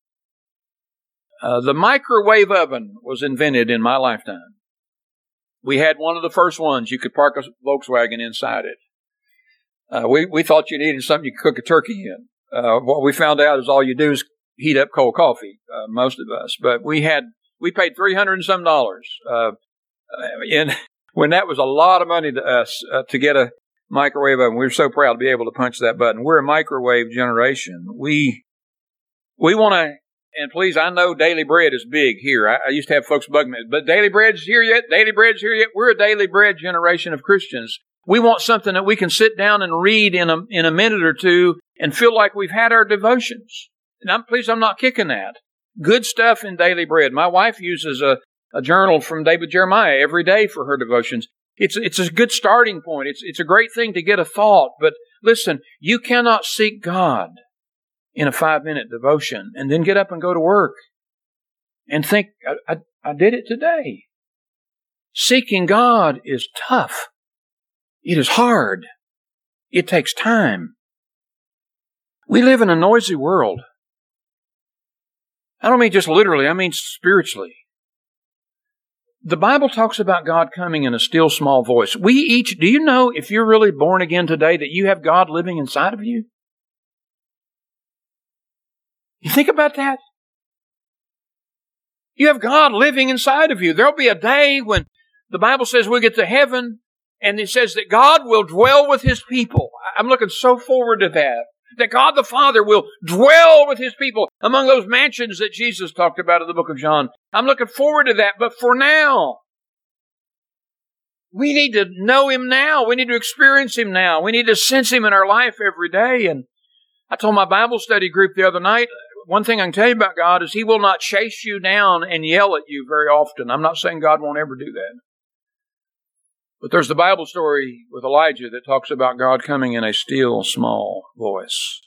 The microwave oven was invented in my lifetime. We had one of the first ones. You could park a Volkswagen inside it. We thought you needed something you could cook a turkey in. What we found out is all you do is heat up cold coffee, most of us. But we paid $300 and some. And when that was a lot of money to us to get a microwave oven, we were so proud to be able to punch that button. We're a microwave generation. We want to. And please, I know daily bread is big here. I used to have folks bug me, but daily bread's here yet? Daily bread's here yet? We're a daily bread generation of Christians. We want something that we can sit down and read in a minute or two and feel like we've had our devotions. And I'm not kicking that. Good stuff in daily bread. My wife uses a journal from David Jeremiah every day for her devotions. It's a good starting point. It's a great thing to get a thought. But listen, you cannot seek God in a 5-minute devotion and then get up and go to work and think, I did it today. Seeking God is tough. It is hard. It takes time. We live in a noisy world. I don't mean just literally, I mean spiritually. The Bible talks about God coming in a still small voice. Do you know if you're really born again today that you have God living inside of you? You think about that? You have God living inside of you. There'll be a day when the Bible says we'll get to heaven and it says that God will dwell with His people. I'm looking so forward to that. That God the Father will dwell with His people among those mansions that Jesus talked about in the book of John. I'm looking forward to that. But for now, we need to know Him now. We need to experience Him now. We need to sense Him in our life every day. And I told my Bible study group the other night, one thing I can tell you about God is He will not chase you down and yell at you very often. I'm not saying God won't ever do that. But there's the Bible story with Elijah that talks about God coming in a still, small voice.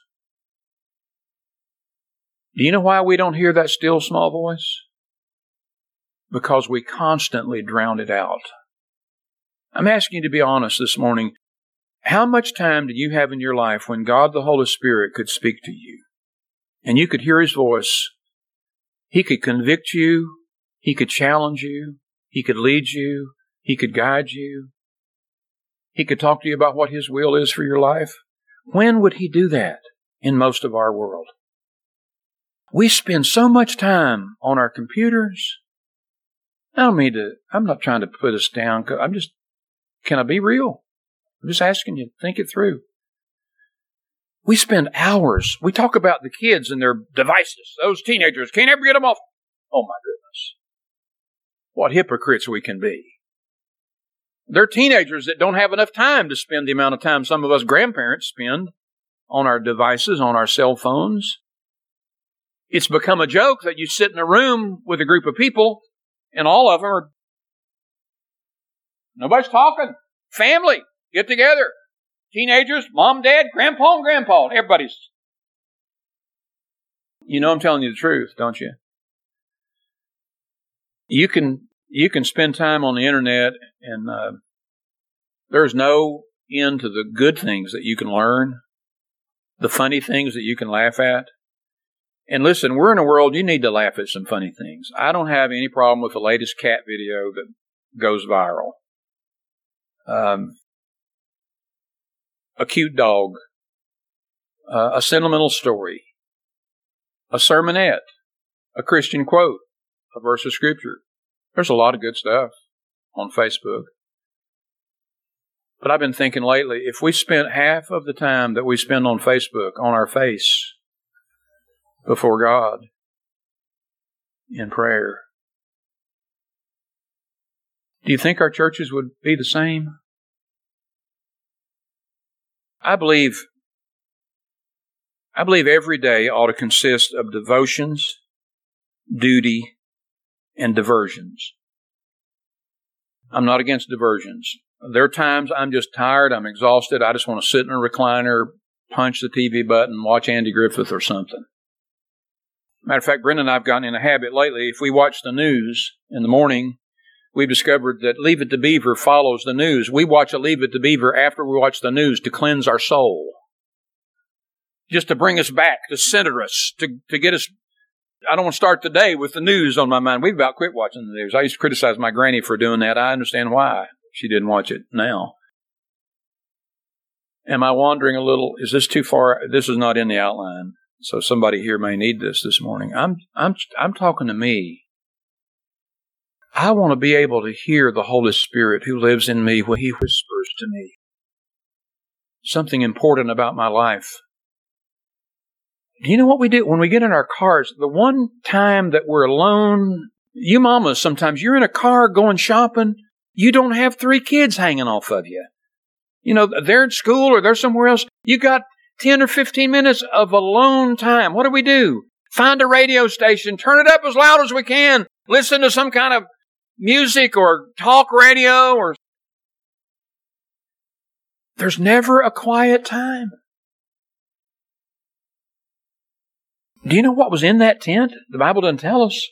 Do you know why we don't hear that still, small voice? Because we constantly drown it out. I'm asking you to be honest this morning. How much time do you have in your life when God the Holy Spirit could speak to you? And you could hear His voice. He could convict you. He could challenge you. He could lead you. He could guide you. He could talk to you about what His will is for your life. When would He do that in most of our world? We spend so much time on our computers. I'm not trying to put us down. Can I be real? I'm just asking you to think it through. We spend hours. We talk about the kids and their devices. Those teenagers can't ever get them off. Oh my goodness. What hypocrites we can be. They're teenagers that don't have enough time to spend the amount of time some of us grandparents spend on our devices, on our cell phones. It's become a joke that you sit in a room with a group of people and all of them are, nobody's talking. Family, get together. Teenagers, mom, dad, grandpa, and grandpa. Everybody's. You know I'm telling you the truth, don't you? You can spend time on the internet and there's no end to the good things that you can learn, the funny things that you can laugh at. And listen, we're in a world, you need to laugh at some funny things. I don't have any problem with the latest cat video that goes viral. A cute dog, a sentimental story, a sermonette, a Christian quote, a verse of Scripture. There's a lot of good stuff on Facebook. But I've been thinking lately, if we spent half of the time that we spend on Facebook on our face before God in prayer, do you think our churches would be the same? I believe every day ought to consist of devotions, duty, and diversions. I'm not against diversions. There are times I'm just tired, I'm exhausted, I just want to sit in a recliner, punch the TV button, watch Andy Griffith or something. Matter of fact, Brenda and I have gotten in a habit lately, if we watch the news in the morning, we've discovered that Leave It to Beaver follows the news. We watch a Leave It to Beaver after we watch the news to cleanse our soul. Just to bring us back, to center us, to get us. I don't want to start the day with the news on my mind. We've about quit watching the news. I used to criticize my granny for doing that. I understand why she didn't watch it now. Am I wandering a little? Is this too far? This is not in the outline. So somebody here may need this morning. I'm talking to me. I want to be able to hear the Holy Spirit who lives in me when He whispers to me something important about my life. Do you know what we do when we get in our cars? The one time that we're alone, you mamas, sometimes you're in a car going shopping. You don't have 3 kids hanging off of you. You know, they're in school or they're somewhere else. You got 10 or 15 minutes of alone time. What do? Find a radio station, turn it up as loud as we can, listen to some kind of music or talk radio or There's never a quiet time. Do you know what was in that tent? The Bible doesn't tell us.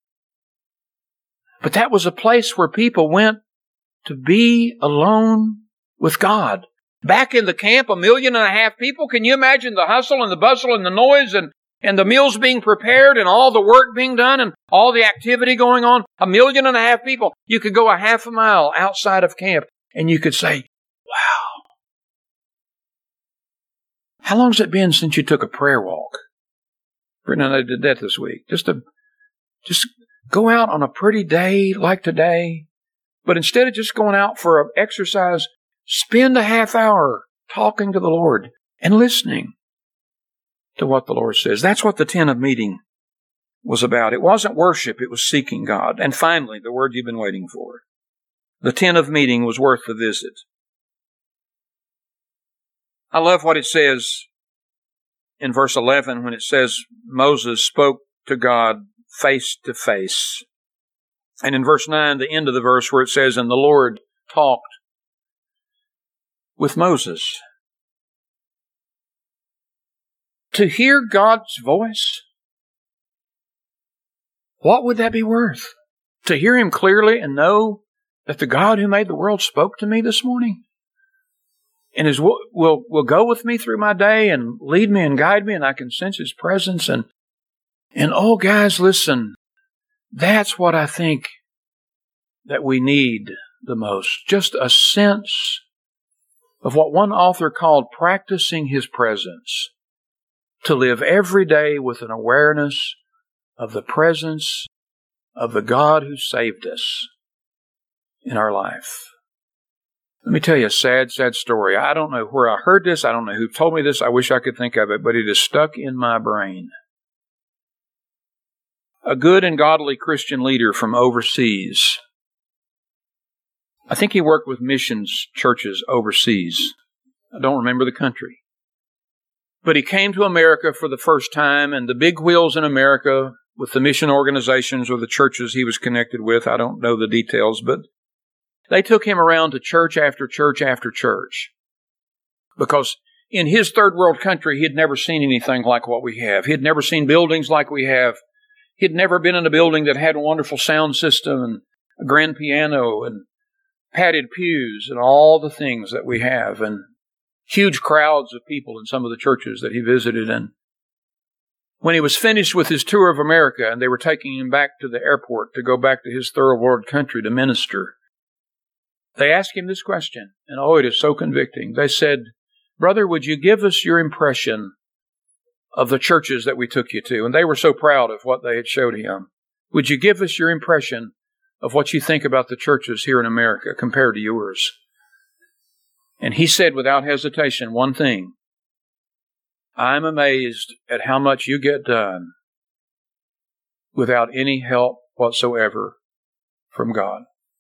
But that was a place where people went to be alone with God. Back in the camp, 1.5 million people. Can you imagine the hustle and the bustle and the noise and the meals being prepared and all the work being done and all the activity going on? 1.5 million people. You could go a half a mile outside of camp and you could say, wow. How long's it been since you took a prayer walk? Brittany and I did that this week. Just go out on a pretty day like today, but instead of just going out for an exercise, spend a half hour talking to the Lord and listening to what the Lord says. That's what the tent of meeting was about. It wasn't worship, it was seeking God. And finally, the word you've been waiting for. The tent of meeting was worth the visit. I love what it says in verse 11 when it says Moses spoke to God face to face. And in verse 9, the end of the verse where it says, and the Lord talked with Moses. To hear God's voice, what would that be worth? To hear Him clearly and know that the God who made the world spoke to me this morning and will go with me through my day and lead me and guide me, and I can sense His presence. And oh, guys, listen, that's what I think that we need the most. Just a sense of what one author called practicing His presence. To live every day with an awareness of the presence of the God who saved us in our life. Let me tell you a sad, sad story. I don't know where I heard this. I don't know who told me this. I wish I could think of it, but it is stuck in my brain. A good and godly Christian leader from overseas. I think he worked with missions churches overseas. I don't remember the country. But he came to America for the first time, and the big wheels in America with the mission organizations or the churches he was connected with, I don't know the details, but they took him around to church after church after church. Because in his third world country, he had never seen anything like what we have. He had never seen buildings like we have. He had never been in a building that had a wonderful sound system and a grand piano and padded pews and all the things that we have, and huge crowds of people in some of the churches that he visited. And when he was finished with his tour of America and they were taking him back to the airport to go back to his third world country to minister, they asked him this question, and oh, it is so convicting. They said, brother, would you give us your impression of the churches that we took you to? And they were so proud of what they had showed him. Would you give us your impression of what you think about the churches here in America compared to yours? And he said without hesitation one thing: I'm amazed at how much you get done without any help whatsoever from God.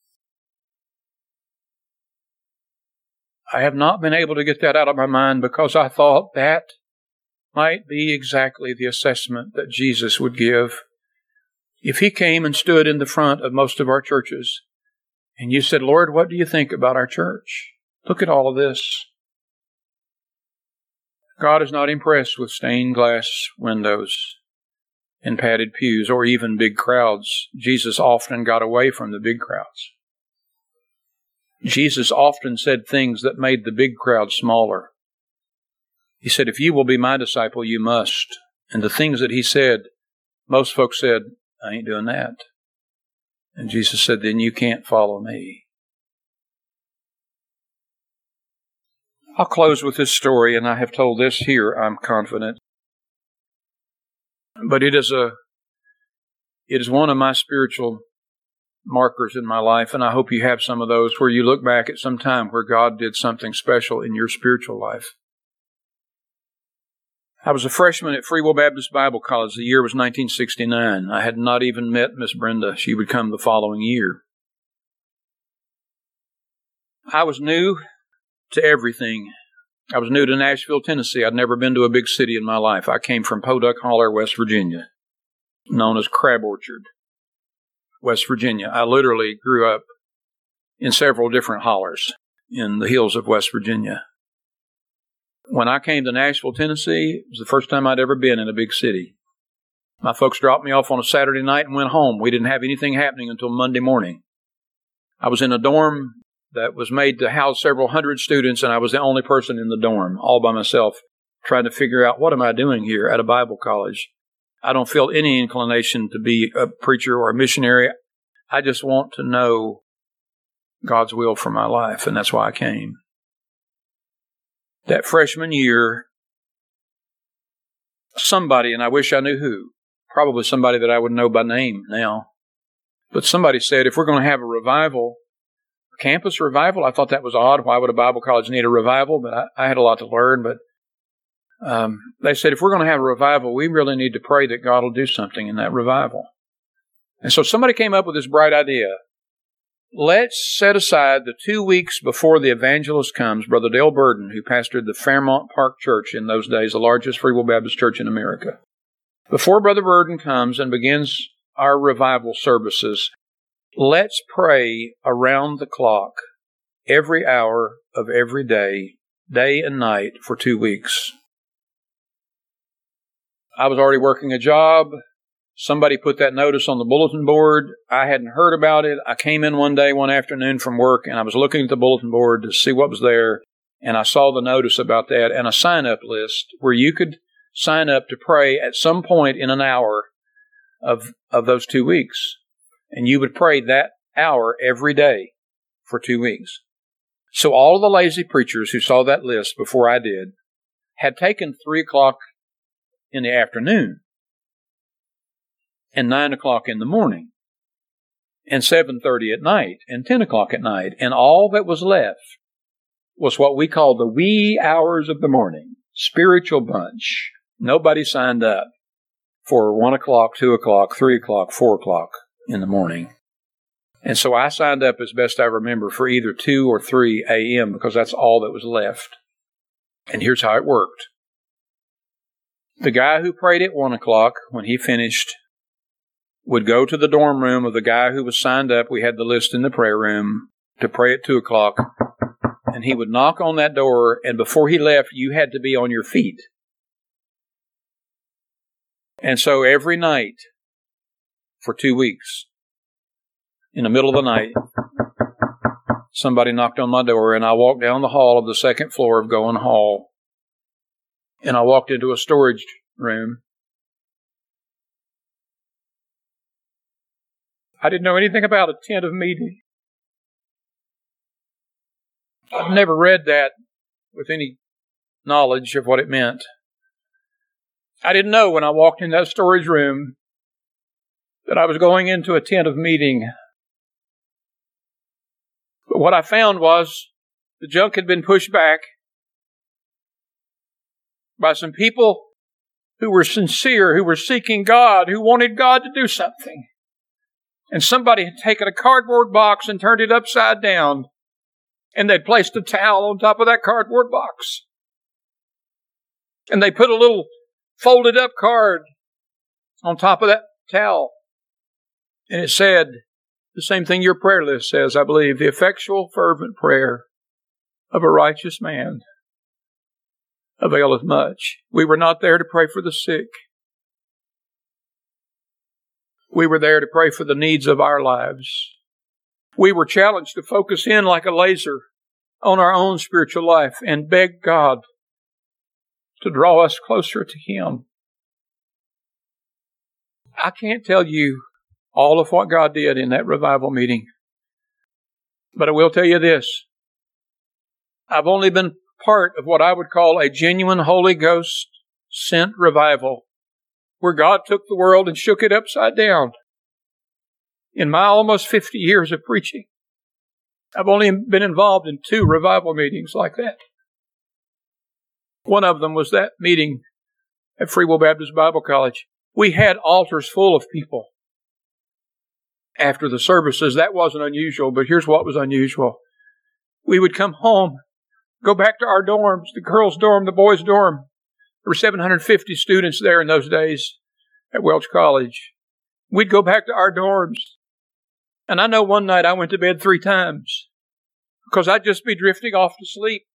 I have not been able to get that out of my mind because I thought that might be exactly the assessment that Jesus would give if He came and stood in the front of most of our churches and you said, Lord, what do you think about our church? Look at all of this. God is not impressed with stained glass windows and padded pews or even big crowds. Jesus often got away from the big crowds. Jesus often said things that made the big crowd smaller. He said, if you will be my disciple, you must. And the things that He said, most folks said, I ain't doing that. And Jesus said, then you can't follow me. I'll close with this story, and I have told this here, I'm confident. But it is one of my spiritual markers in my life, and I hope you have some of those where you look back at some time where God did something special in your spiritual life. I was a freshman at Free Will Baptist Bible College. The year was 1969. I had not even met Miss Brenda. She would come the following year. I was new to everything. I was new to Nashville, Tennessee. I'd never been to a big city in my life. I came from Poduck Holler, West Virginia, known as Crab Orchard, West Virginia. I literally grew up in several different hollers in the hills of West Virginia. When I came to Nashville, Tennessee, it was the first time I'd ever been in a big city. My folks dropped me off on a Saturday night and went home. We didn't have anything happening until Monday morning. I was in a dorm that was made to house several hundred students, and I was the only person in the dorm, all by myself, trying to figure out, what am I doing here at a Bible college? I don't feel any inclination to be a preacher or a missionary. I just want to know God's will for my life, and that's why I came. That freshman year, somebody, and I wish I knew who, probably somebody that I would know by name now, but somebody said, if we're going to have a revival, a campus revival, I thought that was odd. Why would a Bible college need a revival? But I had a lot to learn, but they said, if we're going to have a revival, we really need to pray that God will do something in that revival. And so somebody came up with this bright idea. Let's set aside the 2 weeks before the evangelist comes, Brother Dale Burden, who pastored the Fairmont Park Church in those days, the largest Free Will Baptist church in America. Before Brother Burden comes and begins our revival services, let's pray around the clock, every hour of every day, day and night, for 2 weeks. I was already working a job. Somebody put that notice on the bulletin board. I hadn't heard about it. I came in one afternoon from work, and I was looking at the bulletin board to see what was there, and I saw the notice about that and a sign-up list where you could sign up to pray at some point in an hour of those 2 weeks. And you would pray that hour every day for 2 weeks. So all of the lazy preachers who saw that list before I did had taken 3 o'clock in the afternoon and 9 o'clock in the morning and 7:30 at night and 10 o'clock at night. And all that was left was what we call the wee hours of the morning, spiritual bunch. Nobody signed up for 1 o'clock, 2 o'clock, 3 o'clock, 4 o'clock in the morning. And so I signed up, as best I remember, for either 2 or 3 a.m. because that's all that was left. And here's how it worked. The guy who prayed at 1 o'clock, when he finished, would go to the dorm room of the guy who was signed up. We had the list in the prayer room to pray at 2 o'clock. And he would knock on that door, and before he left, you had to be on your feet. And so every night for 2 weeks, in the middle of the night, somebody knocked on my door, and I walked down the hall of the second floor of Goen Hall, and I walked into a storage room. I didn't know anything about a tent of meeting. I've never read that with any knowledge of what it meant. I didn't know when I walked in that storage room that I was going into a tent of meeting. But what I found was the junk had been pushed back by some people who were sincere, who were seeking God, who wanted God to do something. And somebody had taken a cardboard box and turned it upside down, and they'd placed a towel on top of that cardboard box. And they put a little folded up card on top of that towel. And it said the same thing your prayer list says, I believe, the effectual fervent prayer of a righteous man availeth much. We were not there to pray for the sick. We were there to pray for the needs of our lives. We were challenged to focus in like a laser on our own spiritual life and beg God to draw us closer to Him. I can't tell you all of what God did in that revival meeting, but I will tell you this. I've only been part of what I would call a genuine Holy Ghost sent revival, where God took the world and shook it upside down. In my almost 50 years of preaching, I've only been involved in 2 revival meetings like that. One of them was that meeting at Free Will Baptist Bible College. We had altars full of people after the services. That wasn't unusual, but here's what was unusual. We would come home, go back to our dorms, the girls' dorm, the boys' dorm. There were 750 students there in those days at Welch College. We'd go back to our dorms. And I know one night I went to bed 3 times because I'd just be drifting off to sleep.